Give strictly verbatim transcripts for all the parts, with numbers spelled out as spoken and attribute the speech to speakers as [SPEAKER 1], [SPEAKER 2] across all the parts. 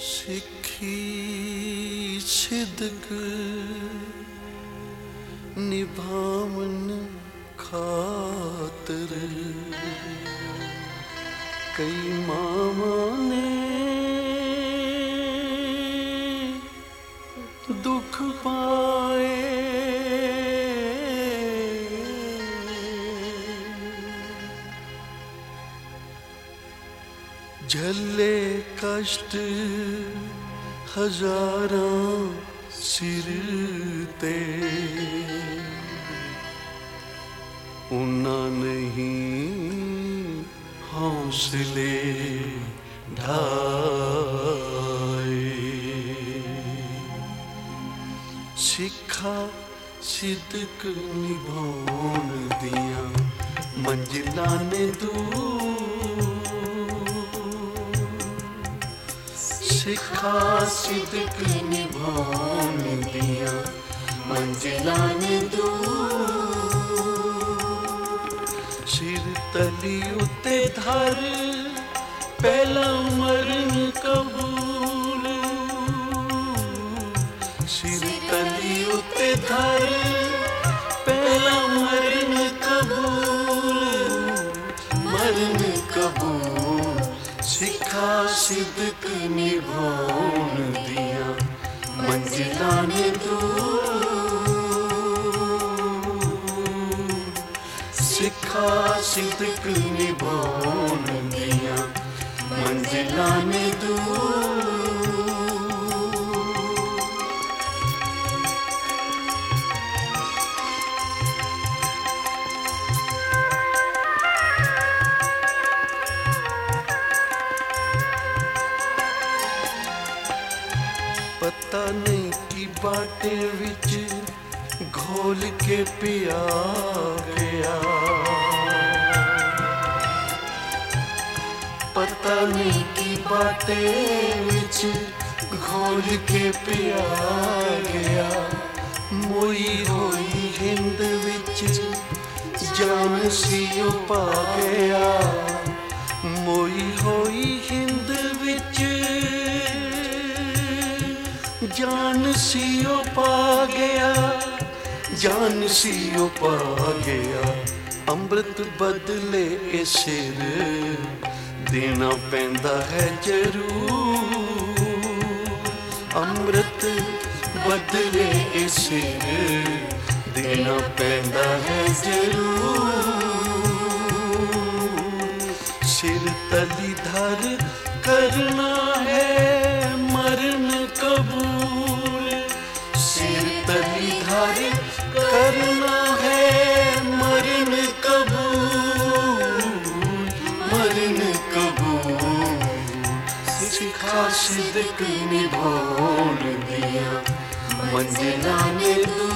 [SPEAKER 1] सिखी सिदक निभावन खातर कई मामा ने दुख पाए, झल्ले कष्ट हजारां सिर ते, उन्ना नहीं हौसले ढाए। सिखा सिदक निभाउण दियां मंजिलां ने दूर, सिखा सिदक निभाउण दियां मंजिलां ने दूर। सिर तली उत्ते धर पहला मरण कबूल, सिर तली उत्ते धर पहला मरण कबूल, मरण कबूल। सिखा सिदक निभाउण दियां मंजिलां ने दूर, सिखा सिदक निभाउण दियां मंजिलां ने दूर। पता नहीं कि बाटे विच घोल के पिया गया, पता नहीं कि बाटे विच घोल के पिया गया। मोई होई हिंद विच जान सियो पा गया, मोई होई हिंद विच जान सियो पा गया, जान सियो पा गया। अमृत बदले ए सिर देना पैंदा है जरूर, अमृत बदले ए सिर देना पैंदा है जरूर। सिर तली धर करना है मरण कबूल, सिर तली धर करना है मरण कबूल, मरण कबूल। सिखा सिदक निभाउण दियां मंजिलां ने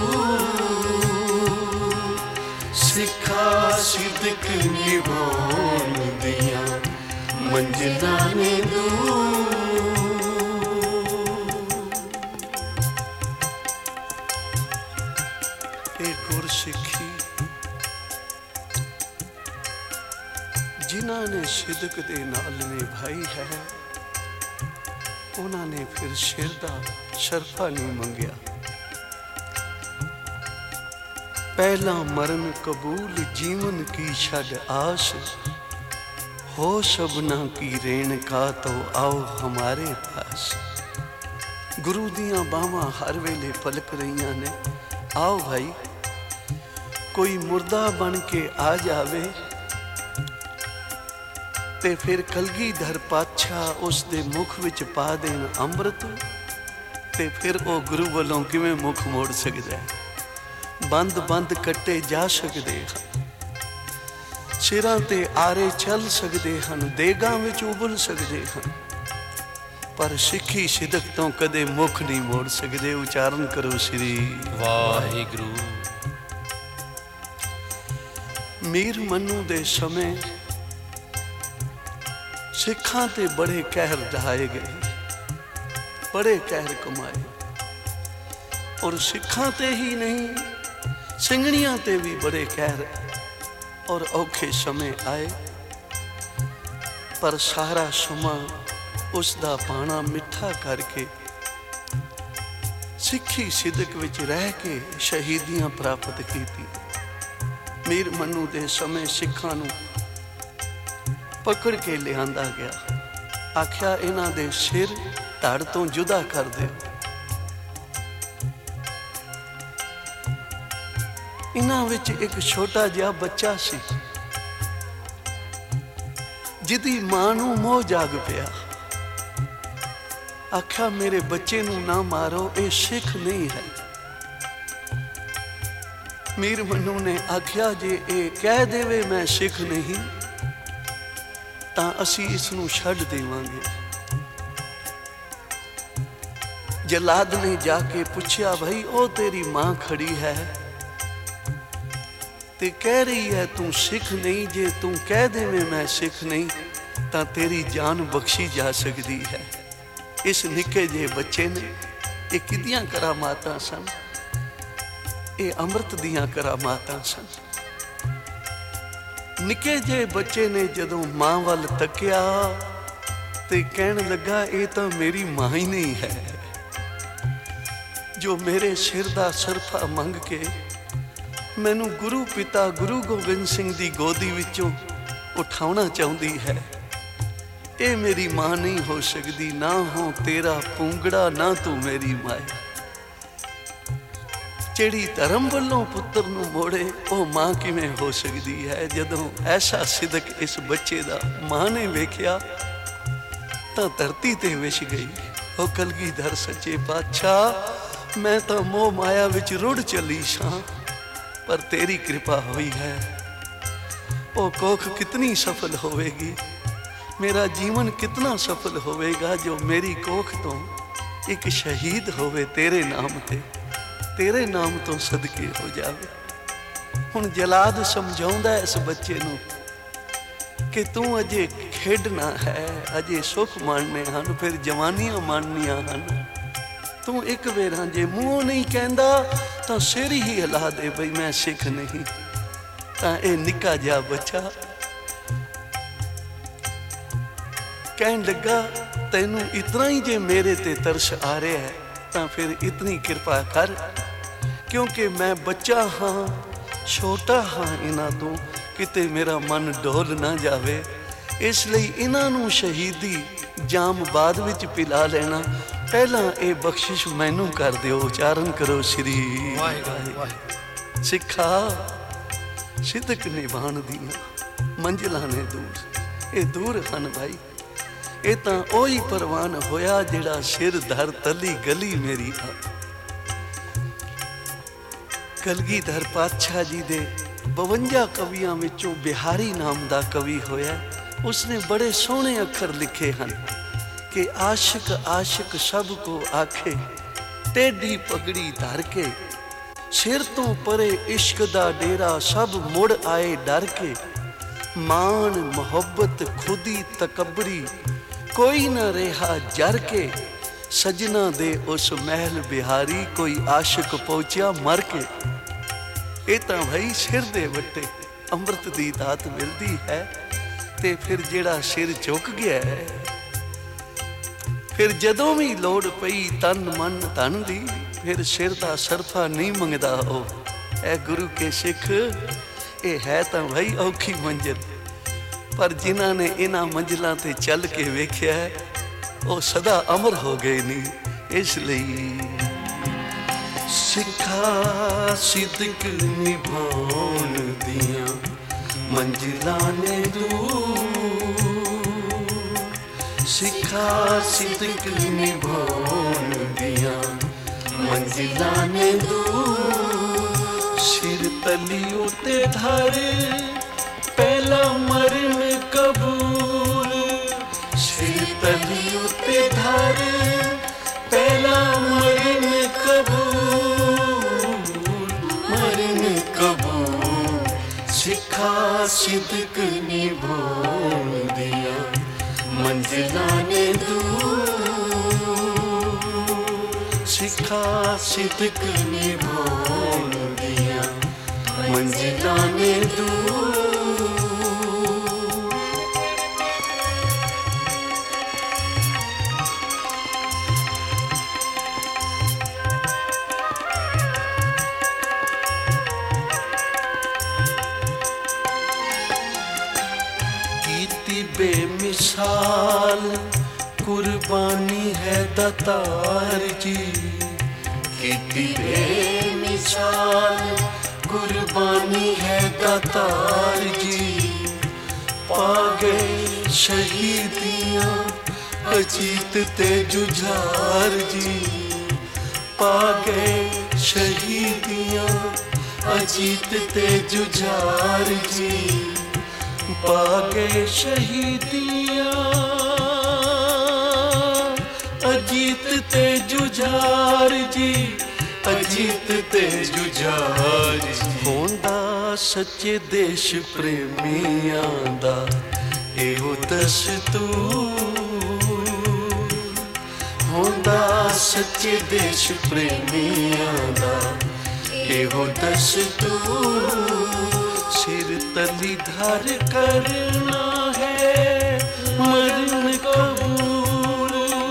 [SPEAKER 1] दूर, सिखा सिदक निभाउण दियां मंजिलां ने दूर। गुरसिखी जिन्हां ने सिदक दे नाल निभाई है, उन्हां ने फिर सिर दा शरफा नहीं मंगिया। पहला मरण कबूल जीवन की छड़ आस, हो सबना की रेणका तो आओ हमारे पास। गुरु दियां बावां हर वेले पलक रहियां ने, आओ भाई कोई मुर्दा बन के आ जावे ते फिर कलगीधर पातशाह उस दे मुख विच पा देन अमृत, ते फिर वो गुरु वालों किवें मुख मोड़ सकदा है। बंद बंद कट्टे जा सकते हैं, सिरां ते आरे चल सकते हैं, देगां विच उबल सकते हैं, पर सिखी सिदक तो कदे मुख नहीं मोड़ सकते। उचारण करो श्री वाहिगुरू। मीर मनु दे समय सिखां ते बड़े कहर ढाए गए, बड़े कहर कमाए, और सिखां ते ही नहीं ਸਿੰਘਣੀਆਂ ਤੇ भी बड़े कहर और औखे समय आए। पर सारा समा ਉਸ ਦਾ ਬਾਣਾ ਮਿੱਠਾ ਕਰਕੇ ਸਿੱਖੀ ਸਿਦਕ ਵਿੱਚ ਰਹਿ ਕੇ ਸ਼ਹੀਦੀਆਂ ਪ੍ਰਾਪਤ ਕੀਤੀ। ਮੀਰ ਮਨੂੰ ਦੇ ਸਮੇਂ ਸਿੱਖਾਂ ਨੂੰ ਪਕੜ ਕੇ ਲਿਆਂਦਾ ਗਿਆ। ਆਖਿਆ ਇਹਨਾਂ ਦੇ ਸਿਰ ਧੜ ਤੋਂ ਜੁਦਾ ਕਰ ਦਿਓ। ਇਹਨਾਂ ਵਿੱਚ ਇੱਕ ਛੋਟਾ ਜਿਹਾ ਬੱਚਾ ਸੀ ਜਿਹਦੀ ਮਾਂ ਨੂੰ ਮੋਹ ਜਾਗ ਪਿਆ। ਆਖਿਆ ਮੇਰੇ ਬੱਚੇ ਨੂੰ ਨਾ ਮਾਰੋ, ਇਹ ਸਿੱਖ ਨਹੀਂ ਹੈ। ਮੀਰ ਮਨੂੰ ਨੇ ਆਖਿਆ ਜੇ ਇਹ ਕਹਿ ਦੇਵੇ ਮੈਂ ਸਿੱਖ ਨਹੀਂ ਤਾਂ ਅਸੀਂ ਇਸ ਨੂੰ ਛੱਡ ਦੇਵਾਂਗੇ। ਜਲਾਦ ਨੇ ਜਾ ਕੇ ਪੁੱਛਿਆ ਭਾਈ ਉਹ ਤੇਰੀ ਮਾਂ ਖੜੀ ਹੈ ਤੇ ਕਹਿ ਰਹੀ ਹੈ ਤੂੰ ਸਿੱਖ ਨਹੀਂ, ਜੇ ਤੂੰ ਕਹਿ ਦੇਵੇਂ ਮੈਂ ਸਿੱਖ ਨਹੀਂ ਤਾਂ ਤੇਰੀ ਜਾਨ ਬਖਸ਼ੀ ਜਾ ਸਕਦੀ ਹੈ। ਇਸ ਨਿੱਕੇ ਜਿਹੇ ਬੱਚੇ ਨੇ ਇਹ ਕਿਹਦੀਆਂ ਕਰਾਮਾਤਾਂ ਸਨ? ਇਹ ਅੰਮ੍ਰਿਤ ਦੀਆਂ ਕਰਾਮਾਤਾਂ ਸਨ। ਨਿੱਕੇ ਜਿਹੇ ਬੱਚੇ ਨੇ ਜਦੋਂ ਮਾਂ ਵੱਲ ਤੱਕਿਆ ਤੇ ਕਹਿਣ ਲੱਗਾ ਇਹ ਤਾਂ ਮੇਰੀ ਮਾਂ ਹੀ ਨਹੀਂ ਹੈ ਜੋ ਮੇਰੇ ਸਿਰ ਦਾ ਸਰਫਾ ਮੰਗ ਕੇ ਮੈਨੂੰ ਗੁਰੂ ਪਿਤਾ ਗੁਰੂ ਗੋਬਿੰਦ ਸਿੰਘ ਦੀ ਗੋਦੀ ਵਿੱਚੋਂ ਉਠਾਉਣਾ ਚਾਹੁੰਦੀ ਹੈ। ਇਹ ਮੇਰੀ ਮਾਂ ਨਹੀਂ ਹੋ ਸਕਦੀ। ਨਾ ਹੋ ਤੇਰਾ ਪੂੰਗੜਾ, ਨਾ ਤੂੰ ਮੇਰੀ ਮਾਇਆ। ਜਿਹੜੀ ਧਰਮ ਵੱਲੋਂ ਪੁੱਤਰ ਨੂੰ ਮੋੜੇ ਉਹ ਮਾਂ ਕਿਵੇਂ ਹੋ ਸਕਦੀ ਹੈ? ਜਦੋਂ ਐਸਾ ਸਿਦਕ ਇਸ ਬੱਚੇ ਦਾ ਮਾਂ ਨੇ ਵੇਖਿਆ ਤਾਂ ਧਰਤੀ ਤੇ ਵਿਛ ਗਈ। ਉਹ ਕਲਗੀਧਰ ਸੱਚੇ ਪਾਤਸ਼ਾਹ ਮੈਂ ਤਾਂ ਮੋਹ ਮਾਇਆ ਵਿੱਚ ਰੁੜ ਚੱਲੀ ਸਾਂ, ਪਰ ਤੇਰੀ ਕਿਰਪਾ ਹੋਈ ਹੈ। ਉਹ ਕੋਖ ਕਿਤਨੀ ਸਫਲ ਹੋਵੇਗੀ, ਮੇਰਾ ਜੀਵਨ ਕਿਤਨਾ ਸਫਲ ਹੋਵੇਗਾ ਜੋ ਮੇਰੀ ਕੋਖ ਤੋਂ ਇੱਕ ਸ਼ਹੀਦ ਹੋਵੇ ਤੇਰੇ ਨਾਮ ਤੇ, ਤੇਰੇ ਨਾਮ ਤੋਂ ਸਦਕੇ ਹੋ ਜਾਵੇ। ਹੁਣ ਜਲਾਦ ਸਮਝਾਉਂਦਾ ਇਸ ਬੱਚੇ ਨੂੰ ਕਿ ਤੂੰ ਅਜੇ ਖੇਡਣਾ ਹੈ, ਅਜੇ ਸੁੱਖ ਮਾਣਨੇ ਹਨ, ਫਿਰ ਜਵਾਨੀਆਂ ਮਾਣਨੀਆਂ ਹਨ। ਤੂੰ ਇੱਕ ਵੇਰਾਂ ਜੇ ਮੂੰਹੋਂ ਨਹੀਂ ਕਹਿੰਦਾ ਤਾਂ ਸਿਰ ਹੀ ਹਿਲਾ ਦੇ ਬਈ ਮੈਂ ਸਿੱਖ ਨਹੀਂ। ਤਾਂ ਇਹ ਨਿੱਕਾ ਜਿਹਾ ਬੱਚਾ ਕਹਿਣ ਲੱਗਾ ਤੈਨੂੰ ਇਤਨਾ ਹੀ ਜੇ ਮੇਰੇ ਤੇ ਤਰਸ ਆ ਰਿਹਾ ਹੈ ਤਾਂ ਫਿਰ ਇਤਨੀ ਕਿਰਪਾ ਕਰ, ਕਿਉਂਕਿ ਮੈਂ ਬੱਚਾ ਹਾਂ, ਛੋਟਾ ਹਾਂ ਇਹਨਾਂ ਤੋਂ, ਕਿਤੇ ਮੇਰਾ ਮਨ ਡੋਲ ਨਾ ਜਾਵੇ। ਇਸ ਲਈ ਇਹਨਾਂ ਨੂੰ ਸ਼ਹੀਦੀ ਜਾਮ ਬਾਅਦ ਵਿੱਚ ਪਿਲਾ ਲੈਣਾ, ਪਹਿਲਾਂ ਇਹ ਬਖਸ਼ਿਸ਼ ਮੈਨੂੰ ਕਰ ਦਿਓ। ਉਚਾਰਨ ਕਰੋ ਸ੍ਰੀ ਵਾਹਿਗੁਰੂ। ਸਿੱਖਾ ਸਿਦਕ ਨਿਭਾਉਣ ਦੀਆਂ ਮੰਜ਼ਿਲਾਂ ਨੇ ਦੂਰ, ਇਹ ਦੂਰ ਹਨ ਭਾਈ। ਇਹ ਤਾਂ ਉਹੀ ਪ੍ਰਵਾਨ ਹੋਇਆ ਜਿਹੜਾ ਸਿਰ ਧਰ ਤਲੀ ਗਲੀ ਮੇਰੀ ਆ। ਕਲਗੀਧਰ ਪਾਤਸ਼ਾਹ ਜੀ ਦੇ ਬਵੰਜਾ ਕਵੀਆਂ ਵਿੱਚੋਂ ਬਿਹਾਰੀ ਨਾਮ ਦਾ ਕਵੀ ਹੋਇਆ। ਉਸਨੇ ਬੜੇ ਸੋਹਣੇ ਅੱਖਰ ਲਿਖੇ ਹਨ ਕਿ ਆਸ਼ਿਕ ਆਸ਼ਿਕ ਸਭ ਕੋ ਆਖੇ, ਟੇਢੀ ਪਗੜੀ ਧਰ ਕੇ, ਸਿਰ ਤੋਂ ਪਰੇ ਇਸ਼ਕ ਦਾ ਡੇਰਾ, ਸਭ ਮੁੜ ਆਏ ਡਰ ਕੇ। ਮਾਣ ਮੁਹੱਬਤ ਖੁਦੀ ਤਕਬਰੀ, ਕੋਈ ਨਾ ਰਿਹਾ ਜਰ ਕੇ। ਸਜਣਾ ਦੇ ਉਸ ਮਹਿਲ ਬਿਹਾਰੀ, ਕੋਈ ਆਸ਼ਿਕ ਪਹੁੰਚਿਆ ਮਰ ਕੇ। ਇਹ ਤਾਂ ਭਾਈ ਸਿਰ ਦੇ ਵੱਟੇ ਅੰਮ੍ਰਿਤ ਦੀ ਦਾਤ ਮਿਲਦੀ ਹੈ। ਤੇ ਫਿਰ ਜਿਹੜਾ ਸਿਰ ਝੁਕ ਗਿਆ ਹੈ, ਫਿਰ ਜਦੋਂ ਵੀ ਲੋੜ ਪਈ ਤਨ ਮਨ ਧਨ ਦੀ, ਫਿਰ ਸਿਰ ਦਾ ਸਰਫਾ ਨਹੀਂ ਮੰਗਦਾ ਉਹ। ਇਹ ਗੁਰੂ ਕੇ ਸਿੱਖ, ਇਹ ਹੈ ਤਾਂ ਭਾਈ ਔਖੀ ਮੰਜ਼ਿਲ, ਪਰ ਜਿਨ੍ਹਾਂ ਨੇ ਇਹਨਾਂ ਮੰਜ਼ਿਲਾਂ ਤੇ ਚੱਲ ਕੇ ਵੇਖਿਆ ਉਹ ਸਦਾ ਅਮਰ ਹੋ ਗਏ ਨਹੀਂ। ਇਸ ਲਈ ਸਿੱਖਾ ਸਿਦਕ ਨਿਭਾਉਣ ਦੀਆਂ ਮੰਜ਼ਿਲਾਂ ਨੇ ਦੂਰ, ਸਿੱਖਾ ਸਿਦਕ ਨਿਭਾਉਣ ਦੀਆਂ ਮੰਜ਼ਿਲਾਂ ਨੇ ਦੂਰ। ਸਿਰ ਤਲੀ ਉਤੇ ਧਰ ਪਹਿਲਾ ਮਰਨ ਕਬੂਲ, ਸਿਰ ਤਲੀ ਉਤੇ ਧਰ ਪਹਿਲਾ ਮਰਨ ਕਬੂਲ, ਮਰਨ ਕਬੂਲ। ਸਿੱਖਾ ਸਿਦਕ ਨਿਭਾਉਣ ਦੀਆਂ ਮੰਜ਼ਿਲਾਂ ਨੇ ਦੂਰ, ਸਿੱਖਾ ਸਿਦਕ ਨਿਭਾਉਣ ਦੀਆਂ ਮੰਜ਼ਿਲਾਂ ਨੇ ਦੂਰ। कीती बेमिसाल कुर्बानी है दातार जी, कीती बेमिसाल कुर्बानी है दातार जी। पा गए शहीदियाँ अजीत ते जुझार जी, पा गए शहीदियाँ अजीत ते जुझार जी, पा गए शहीदियाँ अजीत ते जुझार जी, अजीत ते जुझार जी। होंदा सच्चे देश प्रेमियां दा एहो दस्तूर, होंदा सच्चे देश प्रेमियां दा एहो दस्तूर। सिर तली धर करना है मरण कबूल,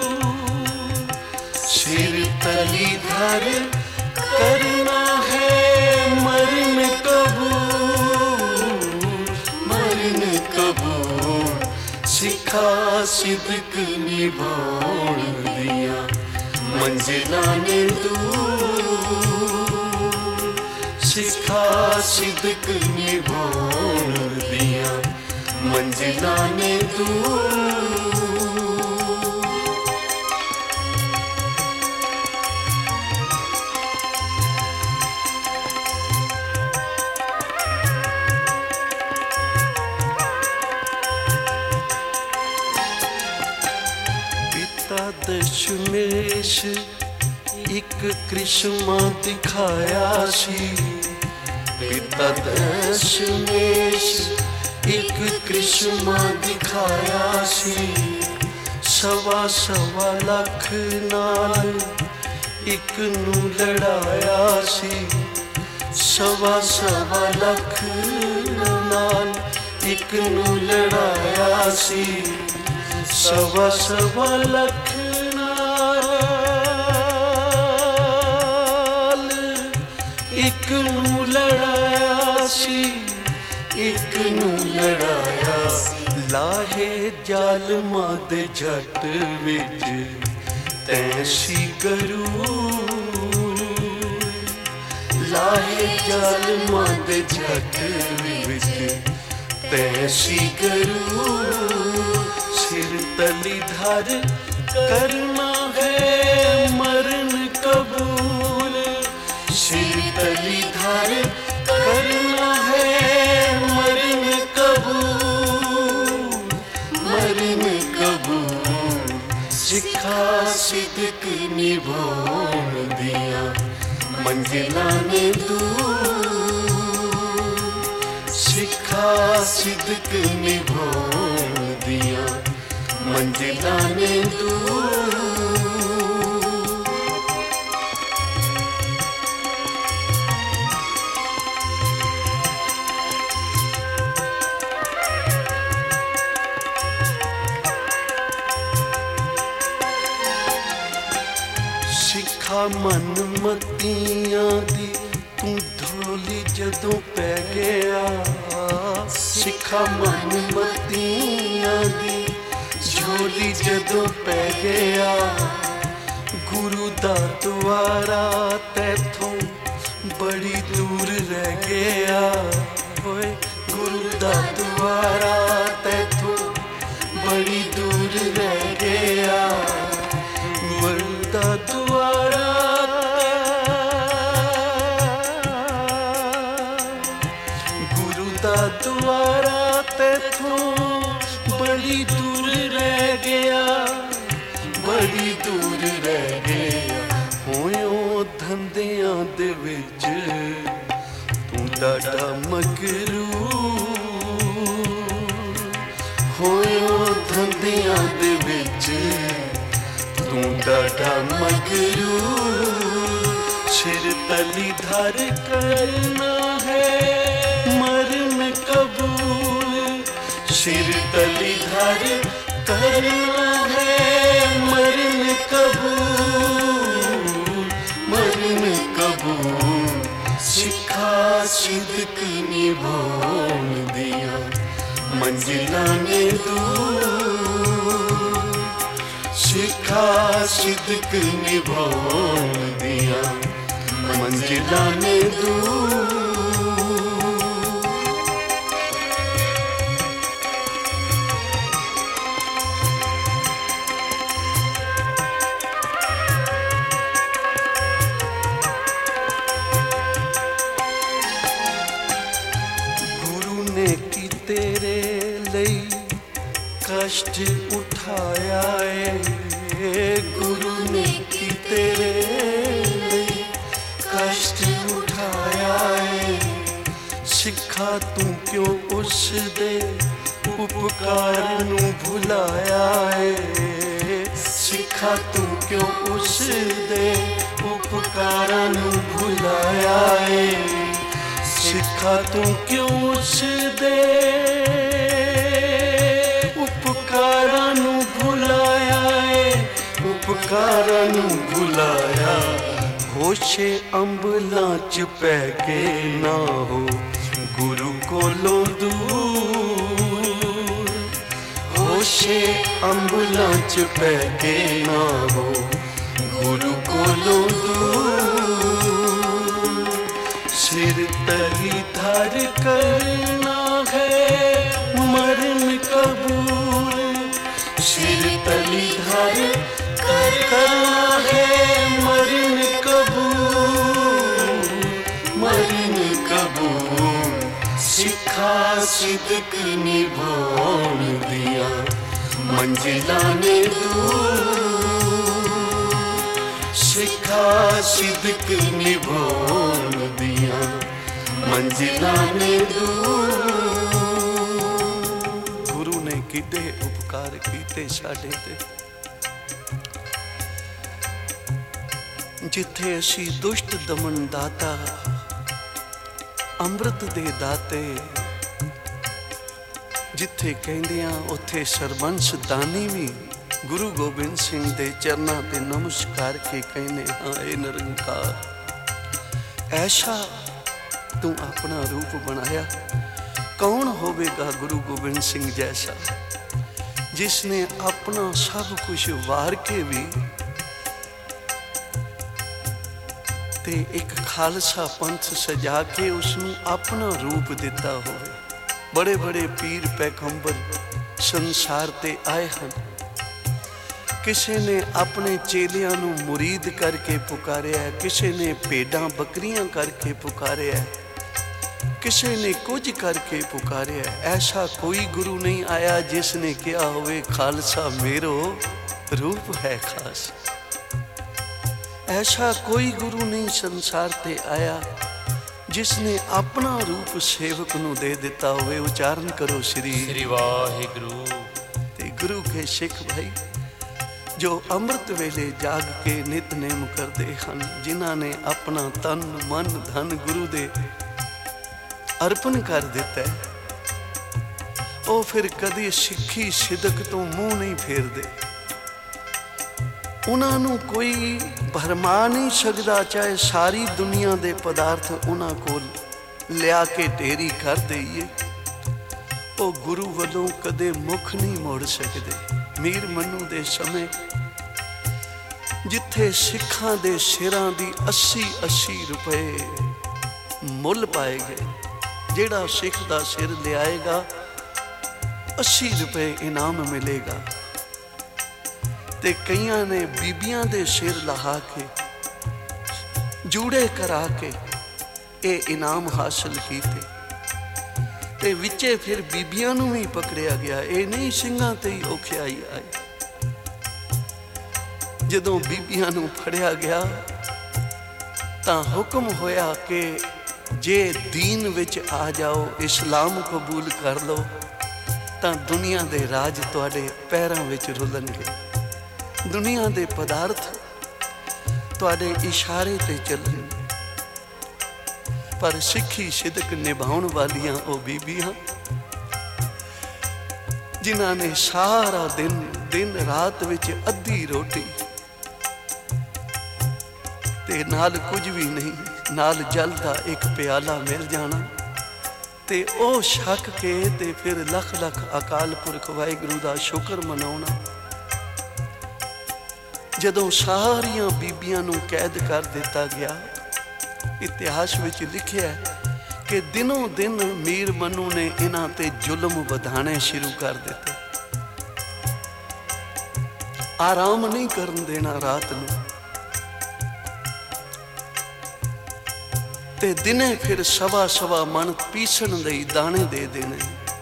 [SPEAKER 1] सिर तली धर करना है मरण कबूल, मरण कबूल। सिखा सिदक निभाउण दियां मंजिलां ने दूर, सिखा सिदक निभाउण दियां मंजिलां ने दूर। दशमेश एक कृष्मा दिखाया सी, पिता दशमेश एक कृष्मा दिखाया सी। सवा सवा लख नाल एक नू लड़ाया सी, सवा सवा लख नाल एक नू लड़ाया सी। सवा सवा लख नाल एक नू लड़ाया सी, एक नू लड़ाया। लाहे जालमां दे जट विच तैसी गरूर, लाहे जालमां दे जट विच तैसी गरूर। सिर तली धर करना है मरण कबूल, सिर तली धर करना है मरण कबूल, मरण कबूल। सिखा सिदक निभाउण दियां मंजिलां ने दूर, सिखा सिदक निभाउण दियां मंजिलां ने दूर। सिखा मन मतियां दी तू धोली जदों पै गया, सिखा मन मतियां दी झोली जदों पै गया। गुरु दा द्वारा तैथों बड़ी दूर रह गया, होए गुरु दा द्वारा तैथों बड़ी दूर रह गया। गुरु दा द्वारा गुरु दा द्वारा तैथों बड़ी दूर रह गया, बड़ी दूर रह गया। होयो धंधियां दे विच तू डाडा मगरूर, होयो धंधियां दे विच तू डाडा मगरूर। सिर तली धर करना है मरण कबूल, सिर तली धर करना है मरण कबूल, मरण कबूल। सिखा सिदक निभाउण दियां मंजिलां ने दूर, सिखा सिदक निभाउण दियां मंजिलां ने दूर। कष्ट उठाया है गुरु ने की तेरे लिए कष्ट उठाया है, सिखा तू क्यों उस दे उपकार नू भुलाया है, सिखा तू क्यों उस दे उपकार नू भुलाया है, सिखा तू क्यों उस दे उपकारां नू भुलाया है, उपकारां नू भुलाया। होशे अंबलां च पै के ना हो गुरु कोलों दूर, होशे अंबलां च पै के ना हो गुरु कोलों दूर। सिर तली धर करना है मरण कबूल, सिर तली धर कर करना है मरण कबूल, मरण कबूल। सिखा सिदक निभाउण दियां मंजिलां ने दूर, सिखा सिदक निभाउण दियां मंजिलां ने दूर। किते उपकार कीते साडे ते, जिथे असी दुष्ट दमन दाता अमृत दे दाते, जिथे कहंदियां उथे सरबंस दानी भी गुरु गोबिंद सिंह दे चरनां ते नमस्कार के कहने हाँ ए निरंकार ऐसा तू अपना रूप बनाया। कौन होवेगा गुरु गोबिंद सिंह जैसा, जिसने अपना सब कुछ वार के भी ते एक खालसा पंथ सजा के उसनू अपना रूप दिता होवे। बड़े बड़े पीर पैगंबर संसार ते आए हैं, किसी ने अपने चेलियां नू मुरीद करके पुकारिया है, किसी ने भेडां बकरियां करके पुकारिया है, किसी ने कुछ करके पुकारे। ऐसा कोई गुरु नहीं आया जिसने कहा होवे खालसा मेरो रूप है खास। ऐसा कोई गुरु नहीं संसार ते आया जिसने अपना रूप सेवक नू दे दिता होवे। उच्चारण करो श्री श्री वाहिगुरु। ते गुरु के सिख भाई जो अमृत वेले जाग के नितनेम करते हैं, जिन्हां ने अपना तन मन धन गुरु दे अर्पण कर दिता है, वो फिर कदी सिੱਖੀ सिदक तो मुंह नहीं फेरदे। उन्होंने कोई भरमा नहीं सकता, चाहे सारी दुनिया के पदार्थ उन्होंने को लिया के ढेरी कर दईए, वो गुरु वालों कदे मुख नहीं मोड़ सकते। मीर मनु दे समय जिथे सिखां दे सिरां दी अस्सी अस्सी रुपए मुल पाए गए, जेड़ा सिख दा सिर लियाएगा अस्सी रुपए इनाम मिलेगा। ते कईयां ने बीबियां दे सिर लहा के जूड़े करा के ये इनाम हासिल कीते, ते विचे फिर बीबियां नू भी पकड़िया गया। ये नहीं सिंघां ते ही औखियाई आई। जदों बीबियां नू फड़िया गया तां हुक्म होया कि जे दीन विच आ जाओ, इस्लाम कबूल कर लो, तां दुनिया दे राज तुहाडे पैरां विच रुलणगे, दुनिया दे पदार्थ तुहाडे इशारे ते चलणगे। पर सिੱਖੀ सिदक निभाउण वालियां ओ बीबियां जिन्हां ने सारा दिन दिन रात विच अद्धी रोटी ते नाल कुछ भी नहीं, नाल जल दा एक प्याला मिल जाना, ते ओ छक के ते फिर लख लख अकाल पुरख वाहिगुरू दा शुक्र मनाउणा। जदों सारियां बीबियां नूं कैद कर दिता गया, इतिहास विच लिखिया कि दिनों दिन मीर मनु ने इन्हां ते जुल्म वधाने शुरू कर दिते। आराम नहीं करन देना रात नूं, ते दिने फिर सवा सवा मन पीसण लई दाने दे देने,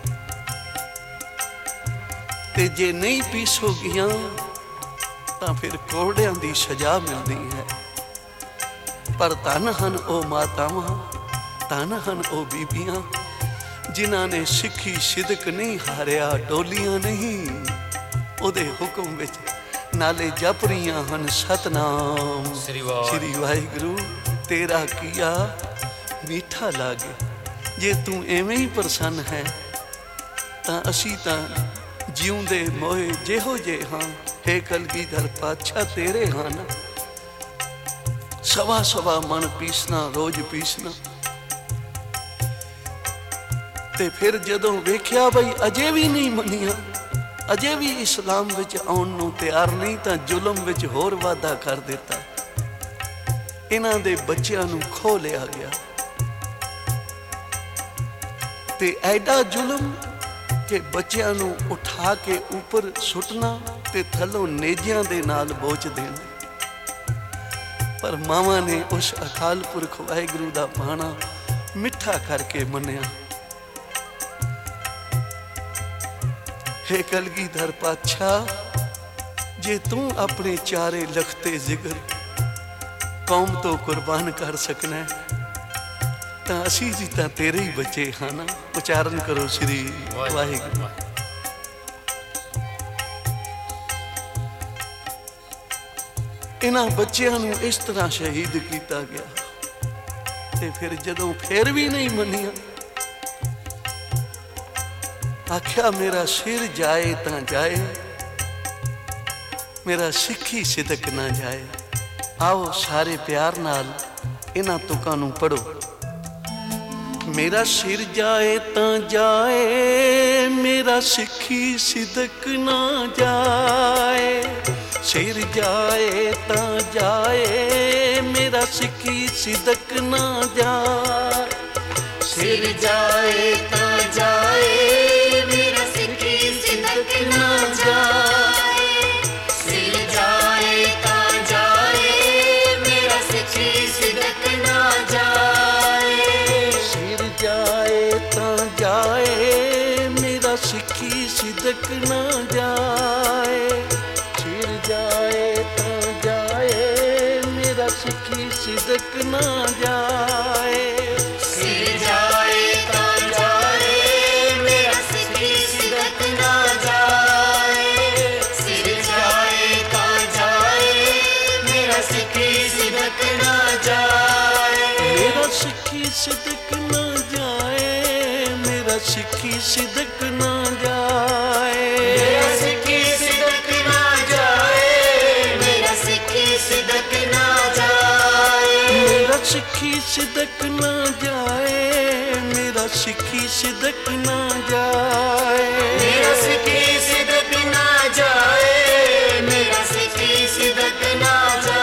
[SPEAKER 1] ते जे नहीं पीसोगियां तां फिर कोड़ियां दी सजा मिलदी है। पर धन हन ओ मातावां, धन हन ओ बीबियां जिन्हां ने सिੱਖੀ सिदक नहीं हारिया, डोलियां नहीं ओदे हुक्म विच, नाले जपरियां हन सतनाम श्री वाहिगुरू तेरा किया मीठा लागे। जे तू एवें ही प्रसन्न है तां असीं तां जिउंदे मोए जेहो जे हां, हे कलगीधर पातशाह तेरे हां ना। सवा सवा मन पीसना, रोज पीसना। ते फिर जदों वेख्या बई अजे भी नहीं मनिया, अजे भी इस्लाम विच आउण नूं तैयार नहीं, तां जुल्म विच होर वाधा कर दिता। इन्हां दे बच्चिआं नूं खो लिया गया ते ऐडा जुल्म कि बच्चिआं नूं उठा के ऊपर सुटना ते थल्लों नेजियां दे नाल बोच देना। पर मावां ने उस अकाल पुरख वाहिगुरू दा बाणा मिठा करके मन्निया। हे कलगीधर पातशाह, जे तू अपने चारे लखते जिगर कौम तो कुर्बान कर सकना तां असीं जी तां तेरे ही बच्चे हाँ ना। उच्चारण करो श्री वाहिगुरू। इन्हां बच्चिआं नूं इस तरह शहीद किया गया ते फिर जदों फिर भी नहीं मनिया, आख्या मेरा सिर जाए तां जाए, मेरा सिੱਖੀ सिदक ना जाए। आओ सारे प्यार नाल इन्हां तुकां नूं पढ़ो। मेरा सिर जाए तां जाए, मेरा सिੱਖੀ सिदक ना जाए। सिर जाए तां जाए, मेरा सिੱਖੀ सिदक ना जाए।
[SPEAKER 2] सिर जाए तां जाए, मेरा सिੱਖੀ सिदक ना जाए। सिर जाए तां जाए, मेरा सिੱਖੀ सिदक ना जाए।
[SPEAKER 1] सिर जाए तां जाए, मेरा सिੱਖੀ सिदक ना जाए। सिर जाए तां जाए, मेरा सिੱਖੀ सिदक ना जाए।
[SPEAKER 2] सिर जाए तां जाए, मेरा सिੱਖੀ सिदक ना जाए। सिर जाए तां जाए, मेरा सिੱਖੀ सिदक ना जाए।
[SPEAKER 1] मेरा सिੱਖੀ सिदक ना जाए, मेरा सिੱਖੀ सिदक ना जाए।
[SPEAKER 2] मेरा सिੱਖੀ सिदक ना जाए, मेरा सिੱਖੀ सिदक ना जाए।
[SPEAKER 1] मेरा सिੱਖੀ सिदक ना जाए, मेरा सिੱਖੀ सिदक ना जाए।
[SPEAKER 2] मेरा सिੱਖੀ सिदक ना जाए, मेरा सिੱਖੀ सिदक ना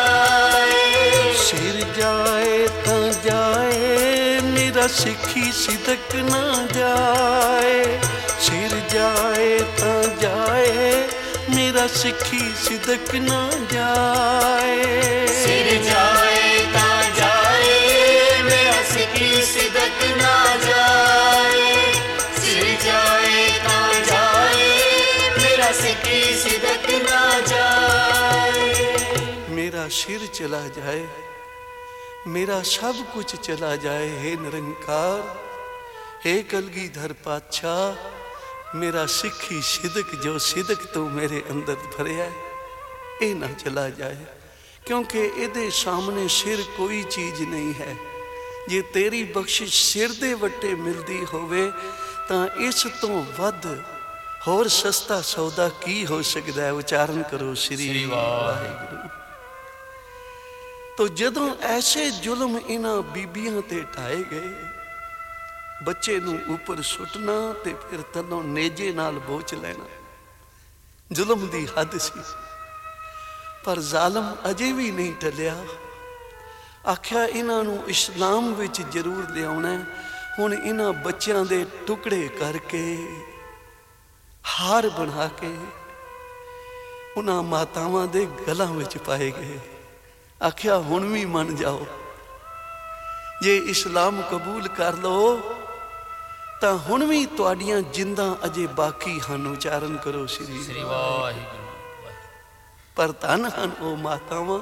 [SPEAKER 2] जाए।
[SPEAKER 1] सिर जाए तां जाए, मेरा सिੱਖੀ सिदक ना जाए। सिर जाए तां जाए, मेरा सिੱਖੀ सिदक ना जाए।
[SPEAKER 2] सिर जाए तां जाए, मेरा सिੱਖੀ सिदक ना जाए। सिर जाए तां जाए, मेरा सिੱਖੀ सिदक ना जाए।
[SPEAKER 1] मेरा सिर चला जाए, मेरा सब कुछ चला जाए। हे निरंकार, हे कलगीधर पातशाह, मेरा सिੱਖੀ सिदक जो सिदक तू मेरे अंदर भरिया ये ना चला जाए, क्योंकि इहदे सामने सिर कोई चीज़ नहीं है। जे तेरी बख्शिश सिर दे वट्टे मिलती होवे तां इस तो वध होर सस्ता सौदा की हो सकता है। उच्चारण करो श्री वाहिगुरू। तो जदों ऐसे जुल्म इन्हां बीबियां ते ढाए गए ਬੱਚੇ ਨੂੰ ਉੱਪਰ ਸੁੱਟਣਾ ਤੇ ਫਿਰ ਤਨੋਂ ਨੇਜੇ ਨਾਲ ਬੋਚ ਲੈਣਾ। ਜ਼ੁਲਮ ਦੀ ਹੱਦ ਸੀ, ਪਰ ਜ਼ਾਲਮ ਅਜੇ ਵੀ ਨਹੀਂ ਟਲਿਆ। ਆਖਿਆ ਇਹਨਾਂ ਨੂੰ ਇਸਲਾਮ ਵਿੱਚ ਜ਼ਰੂਰ ਲਿਆਉਣਾ। ਹੁਣ ਇਹਨਾਂ ਬੱਚਿਆਂ ਦੇ ਟੁਕੜੇ ਕਰਕੇ ਹਾਰ ਬਣਾ ਕੇ ਉਹਨਾਂ ਮਾਤਾਵਾਂ ਦੇ ਗਲਾਂ ਵਿੱਚ ਪਾਏ ਗਏ। ਆਖਿਆ ਹੁਣ ਵੀ ਮੰਨ ਜਾਓ, ਜੇ ਇਸਲਾਮ ਕਬੂਲ ਕਰ ਲਓ ਤਾਂ ਹੁਣ ਵੀ ਤੁਹਾਡੀਆਂ ਜਿੰਦਾਂ ਅਜੇ ਬਾਕੀ ਹਨ। ਉਚਾਰਨ ਕਰੋ ਸ੍ਰੀ
[SPEAKER 2] ਸ੍ਰੀ ਵਾਹਿਗੁਰੂ।
[SPEAKER 1] ਪਰ ਧੰਨ ਹਨ ਉਹ ਮਾਤਾਵਾਂ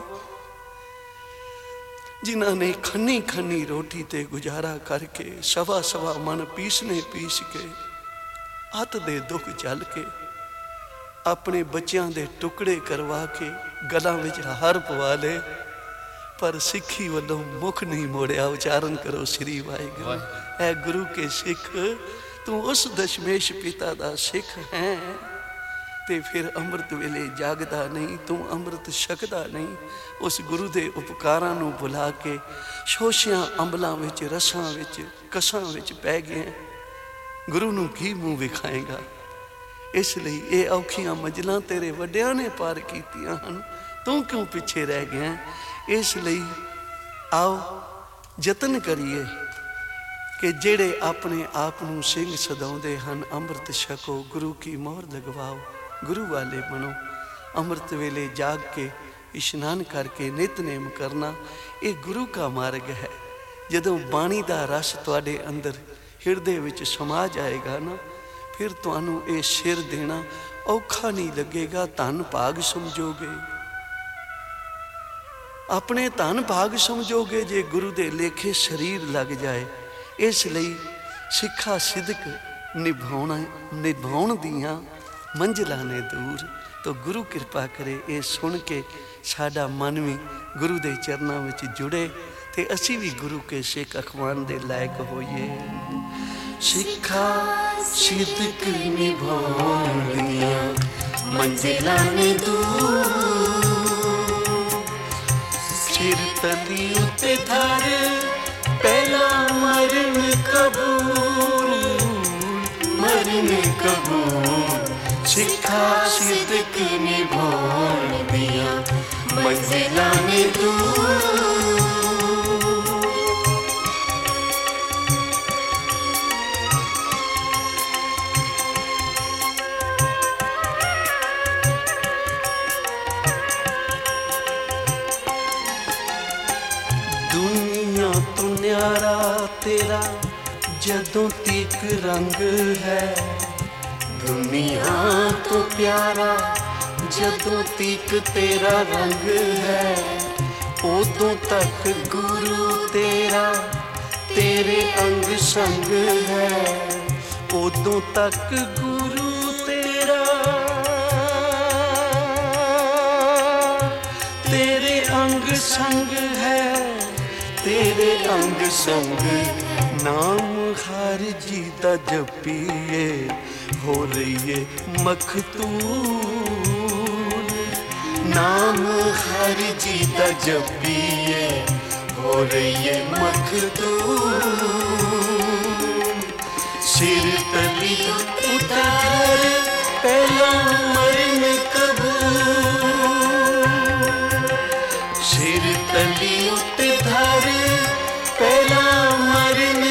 [SPEAKER 1] ਜਿਨ੍ਹਾਂ ਨੇ ਖੰਨੀ ਖੰਨੀ ਰੋਟੀ ਤੇ ਗੁਜ਼ਾਰਾ ਕਰਕੇ ਸਵਾ ਸਵਾ ਮਨ ਪੀਸਨੇ ਪੀਸ ਕੇ ਅੱਤ ਦੇ ਦੁੱਖ ਝੱਲ ਕੇ ਆਪਣੇ ਬੱਚਿਆਂ ਦੇ ਟੁਕੜੇ ਕਰਵਾ ਕੇ ਗਲਾਂ ਵਿੱਚ ਹਾਰ ਪਵਾ ਲਏ, ਪਰ ਸਿੱਖੀ ਵੱਲੋਂ ਮੁਖ ਨਹੀਂ ਮੋੜਿਆ। ਉਚਾਰਨ ਕਰੋ ਸ੍ਰੀ ਵਾਹਿਗੁਰੂ। ਐ ਗੁਰੂ ਕੇ ਸਿੱਖ, ਤੂੰ ਉਸ ਦਸ਼ਮੇਸ਼ ਪਿਤਾ ਦਾ ਸਿੱਖ ਹੈ ਤੇ ਫਿਰ ਅੰਮ੍ਰਿਤ ਵੇਲੇ ਜਾਗਦਾ ਨਹੀਂ, ਤੂੰ ਅੰਮ੍ਰਿਤ ਛਕਦਾ ਨਹੀਂ। ਉਸ ਗੁਰੂ ਦੇ ਉਪਕਾਰਾਂ ਨੂੰ ਭੁਲਾ ਕੇ ਸ਼ੋਸ਼ਿਆਂ ਅੰਬਲਾਂ ਵਿੱਚ, ਰਸਾਂ ਵਿੱਚ, ਕਸਾਂ ਵਿੱਚ ਪੈ ਗਏ। ਗੁਰੂ ਨੂੰ ਕੀ ਮੂੰਹ ਵਿਖਾਏਗਾ? ਇਸ ਲਈ ਇਹ ਔਖੀਆਂ ਮੰਜ਼ਲਾਂ ਤੇਰੇ ਵੱਡਿਆਂ ਨੇ ਪਾਰ ਕੀਤੀਆਂ ਹਨ, ਤੂੰ ਕਿਉਂ ਪਿੱਛੇ ਰਹਿ ਗਿਆ? ਇਸ ਲਈ ਆਓ ਯਤਨ ਕਰੀਏ ਕਿ ਜਿਹੜੇ ਆਪਣੇ ਆਪ ਨੂੰ ਸਿੰਘ ਸਦਾਉਂਦੇ ਹਨ, ਅੰਮ੍ਰਿਤ ਛਕੋ, ਗੁਰੂ ਕੀ ਮੋਹਰ ਲਗਵਾਓ, ਗੁਰੂ ਵਾਲੇ ਬਣੋ। ਅੰਮ੍ਰਿਤ ਵੇਲੇ ਜਾਗ ਕੇ ਇਸ਼ਨਾਨ ਕਰਕੇ ਨਿਤਨੇਮ ਕਰਨਾ ਇਹ ਗੁਰੂ ਕਾ ਮਾਰਗ ਹੈ। ਜਦੋਂ ਬਾਣੀ ਦਾ ਰਸ ਤੁਹਾਡੇ ਅੰਦਰ ਹਿਰਦੇ ਵਿੱਚ ਸਮਾ ਜਾਏਗਾ ਨਾ, ਫਿਰ ਤੁਹਾਨੂੰ ਇਹ ਸਿਰ ਦੇਣਾ ਔਖਾ ਨਹੀਂ ਲੱਗੇਗਾ। ਧੰਨ ਭਾਗ ਸਮਝੋਗੇ, ਆਪਣੇ ਧੰਨ ਭਾਗ ਸਮਝੋਗੇ ਜੇ ਗੁਰੂ ਦੇ ਲੇਖੇ ਸਰੀਰ ਲੱਗ ਜਾਏ। ਇਸ ਲਈ ਸਿੱਖਾ ਸਿਦਕ ਨਿਭਾਉਣਾ ਨਿਭਾਉਣ ਦੀਆਂ ਮੰਜ਼ਿਲਾਂ ਨੇ ਦੂਰ। ਤਾਂ ਗੁਰੂ ਕਿਰਪਾ ਕਰੇ ਇਹ ਸੁਣ ਕੇ ਸਾਡਾ ਮਨ ਵੀ ਗੁਰੂ ਦੇ ਚਰਨਾਂ ਵਿੱਚ ਜੁੜੇ ਤੇ ਅਸੀਂ ਵੀ ਗੁਰੂ ਕੇ ਸਿੱਖ ਅਖਵਾਨ ਦੇ ਲਾਇਕ ਹੋਈਏ। ਸਿੱਖਾ ਸਿਦਕ ਨਿਭਾਉਣ ਦੀਆਂ ਮੰਜ਼ਿਲਾਂ ਨੇ ਦੂਰ, ਸਿਰ ਤਲੀ ਉੱਤੇ ਧਰ ਪਹਿਲਾ ਮਰਨ ਕਬੂਲ, ਮਰਨ ਕਬੂਲ। ਸਿੱਖਾ ਸਿਦਕ ਨਿਭਾਉਣ ਦੀਆਂ ਮੰਜ਼ਿਲਾਂ ਨੇ ਦੂਰ। ਦੁਨੀਆ ਤੋਂ ਨਿਆਰਾ ਤੇਰਾ ਜਦੋਂ ਤੀਕ ਰੰਗ ਹੈ, ਦੁਨੀਆ ਤੋਂ ਪਿਆਰਾ ਜਦੋਂ ਤੀਕ ਤੇਰਾ ਰੰਗ ਹੈ, ਉਦੋਂ ਤੱਕ ਗੁਰੂ ਤੇਰਾ ਤੇਰੇ ਅੰਗ ਸੰਗ ਹੈ, ਉਦੋਂ ਤੱਕ ਗੁਰੂ ਤੇਰਾ ਤੇਰੇ ਅੰਗ ਸੰਗ ਹੈ, ਤੇਰੇ ਅੰਗ ਸੰਗ। ਨਾਮ ਹਰ ਜੀ ਦਾ ਜਪੀਏ ਹੋ ਰਹੀਏ ਮਖਤੂਲ, ਨਾਮ ਹਰ ਜੀ ਦਾ ਜਪੀਏ ਹੋ ਰਹੀਏ ਮਖਤੂਲ। ਸਿਰ ਤਲੀ ਉਤਾਰ ਪਹਿਲਾ ਮਰਨ ਕਬੂਲ, ਸਿਰ ਤਲੀ ਉੱਤੇ ਧਰ ਪਹਿਲਾ ਮਰਨ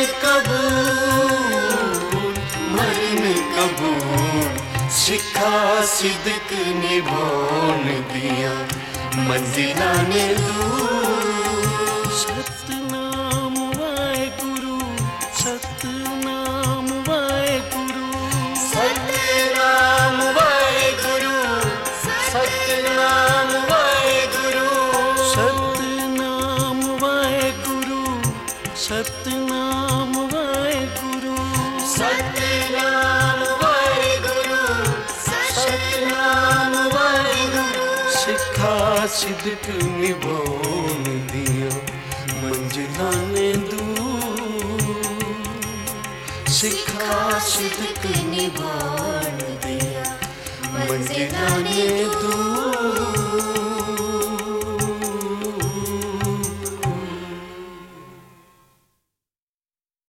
[SPEAKER 1] ਕਬੂਲ, ਮਰਨ ਕਬੂਲ। ਸਿੱਖਾ ਸਿਦਕ ਨਿਭਾਉਣ ਦੀਆਂ ਮੰਜ਼ਿਲਾਂ ਨੇ ਦੂਰ। ਸਤਨਾਮ ਵਾਹਿਗੁਰੂ, ਸਤਨਾਮ ਵਾਹਿਗੁਰੂ, ਸਤਨਾਮ ਵਾਹਿਗੁਰੂ, ਸਤਨਾਮ ਵਾਹਿਗੁਰੂ, ਸਤਨਾਮ ਵਾਹਿਗੁਰੂ, ਸਤਨਾਮ ਵਾਹਿਗੁਰੂ, ਸਤਨਾਮ ਵਾਹਿਗੁਰੂ, ਸਤਨਾਮ ਵਾਹਿਗੁਰੂ। ਸਿੱਖਾ ਸਿਦਕ ਨਿਭਾਉਣ ਦੀਆਂ ਮੰਜ਼ਿਲਾਂ ਨੇ ਦੂਰ, ਸਿੱਖਾ ਸਿਦਕ ਨਿਭਾਉਣ ਦੀਆਂ ਮੰਜ਼ਿਲਾਂ ਨੇ